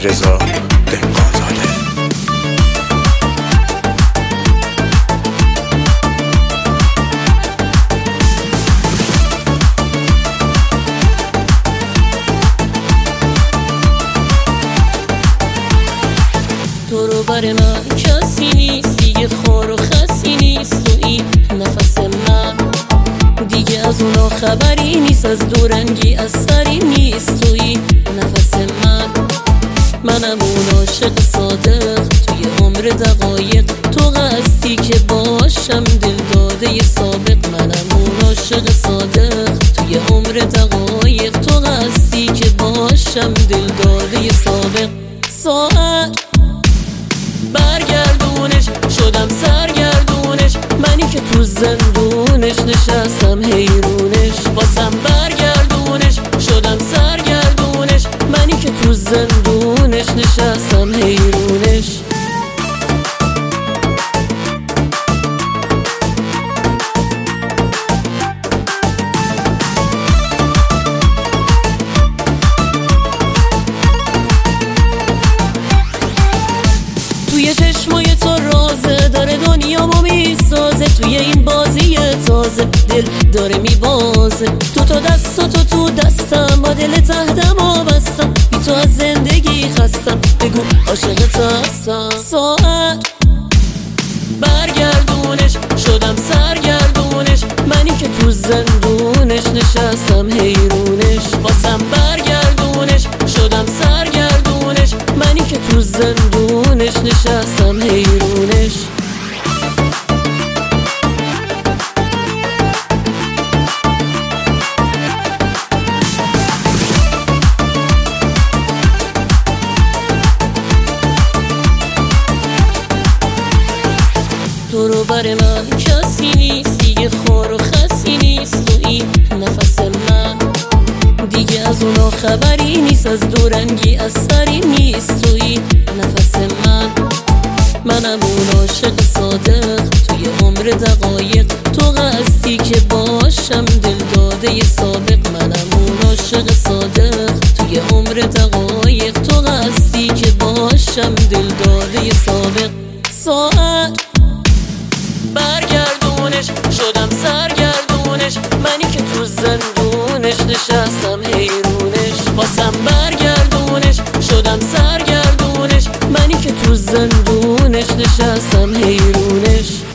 رضا دهقانزاده. تو رو بر من کسی نیست دیگه، خار و خسی نیست تویی نفس من دیگه، از اونا خبری نیست، از دورنگی اثری نیست تویی نفس منم اون عاشق صادق توی عمر دقایق، تو قصدی که باشم دل داده سابق. منم اون عاشق صادق توی عمر دقایق، تو قصدی که باشم دل داده سابق. ساعت برگردونش شدم سرگردونش، منی که تو زندونش نشستم حیرونش. واسم برگردونش شدم سرگردونش، منی که تو زندونش نشستم حیرونش. توی چشمای تو رازه داره دنیامو میسازه، توی این بازی تازه دل داره میبازه. تو دستاتو تو دستم، با دل تهدم و بستم، بی تو از زندگی خستم، بگو عاشقت هستم. ساعت برگردونش شدم سرگردونش، منی که تو زندونش نشستم حیرونش. واسم برگردونش شدم سرگردونش، منی که تو زندونش نشستم حیرونش. تو رو بر من کسی نیست دیگه، خار و خسی نیست تویی نفس من دیگه، از اونا خبری نیست، از دورنگی اثری نیست تویی نفس منم اون عاشق صادق توی عمر دقایق، تو قصدی که باشم دل داده سابق. منم اون عاشق صادق توی عمر دقایق، تو قصدی که باشم دل داده سابق. ساعت برگردونش شدم سرگردونش، منی که تو زندونش نشستم حیرونش. واسم برگردونش شدم سرگردونش، منی که تو زندونش نشستم حیرونش.